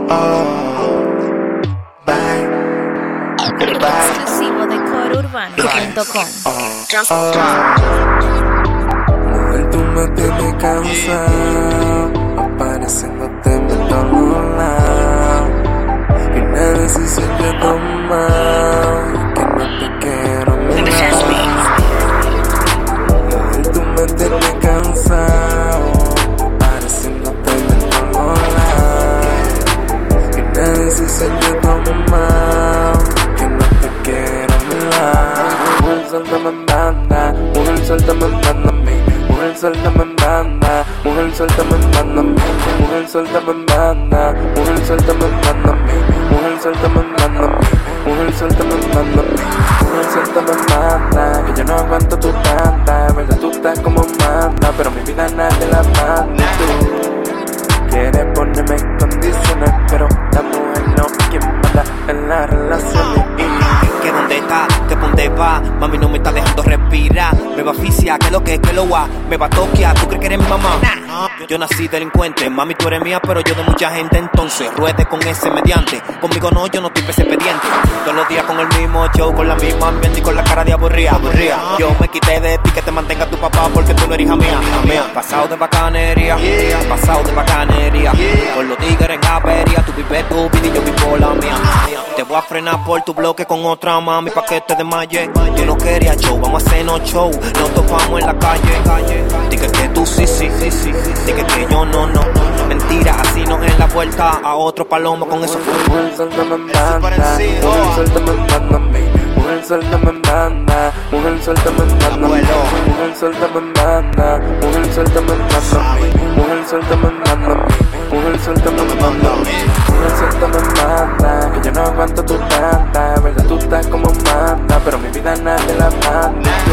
Exclusivo de corourbano.com. Mujer, tú me tienes cansado, apareciéndote en todos lados. Y una decisión que he tomado, que no te quiero mirar. Mujer, tú me tienes cansado, apareciéndote en todos lados. Y una decisión que he tomado, que no te quiero mirar. Mujer, suéltame en banda, mujer, suéltame en banda a mí. Mujer, suéltame en banda, mujer, suéltame en banda a mí. Mujer, suéltame en banda, mujer, suéltame en banda a mí. Mujer, suéltame en banda a mí. Mujer, suéltame en banda a mí. Mujer, suéltame en banda, que yo no aguanto tu tanta. Verdad, tú estás como manda, pero mi vida nadie la manda. Tú quieres ponerme condiciones, pero la mujer no, quien manda en la relación. ¿Que dónde está? ¿Que pa' dónde va? Mami no me está dejando respirar. Me va a asfixiar, que lo va? Me va a toquear, ¿tú crees que eres mi mamá? Yo nací delincuente, mami tú eres mía, pero yo de mucha gente. Entonces, ruede con ese mediante. Conmigo no, yo no estoy ese expediente. Todos los días con el mismo show, con la misma ambiente y con la cara de aburrida. Yo me quité de ti, que te mantenga tu papá, porque tú no eres hija mía. Pasado de bacanería, pasado de bacanería. Con los tigres en avería, tú vives tu vida y yo vivo la mía. Te voy a frenar por tu bloque con otra mami pa' que te desmaye. Yo no quería show, vamos a hacernos show. Nos topamos en la calle. Dije que tú sí. Dije que yo no. Mentira, así no es la vuelta a otro palomo con eso. Mujer, suéltame en banda, mujer, suéltame en banda a mí. Mujer, suéltame en banda, mujer, suéltame en banda a mí. Mujer, suéltame en banda, mujer, suéltame en banda a mí. Mujer, suéltame en banda a mí. Mujer, suéltame en banda a mí. Mujer, suéltame en banda, que yo no aguanto tu tanta. Verdad, tú estás como manda, pero mi vida nadie la manda. Tú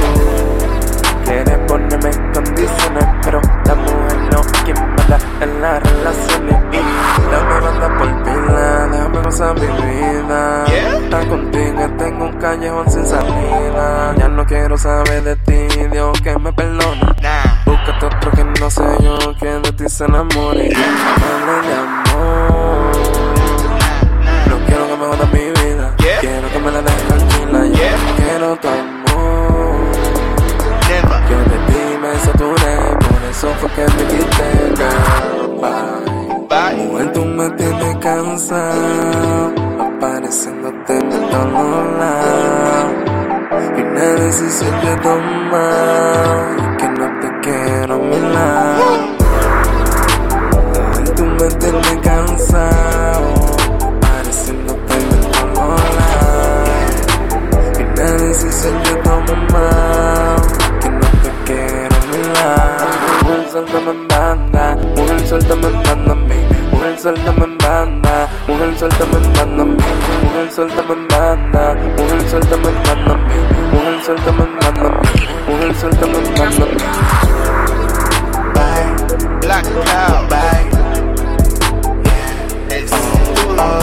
quieres ponerme condiciones, pero la mujer no, quien manda en las relaciones. Dame banda por pila, déjame gozar mi vida. Estar contigo, tengo un callejón sin salida. Ya no quiero saber de ti, Dios que me perdone. Búscate otro que no sé yo, que de ti se enamore. Hable de amor, no quiero que me jodas mi vida. Quiero que me la dejes tranquila, quiero tu amor. Yo de ti me saturé, por eso fue que me quité, girl. Bye. Mujer, tú me tienes cansado, apareciéndote en todos lados. Y una decisión que he tomado, que no te quiero a mi lado. Mujer, tú me tienes cansado, apareciéndote en todos lados. Y una decisión que he tomado, mujer, suéltame en banda, mujer, suéltame en banda a mí. Mujer, suéltame en banda, mujer, suéltame en banda a mí. Mujer, suéltame en banda, mujer, suéltame en banda a mí. Mujer, suéltame en banda a mí. Mujer, suéltame en banda a mí. Bye, Black Cow, bye. It's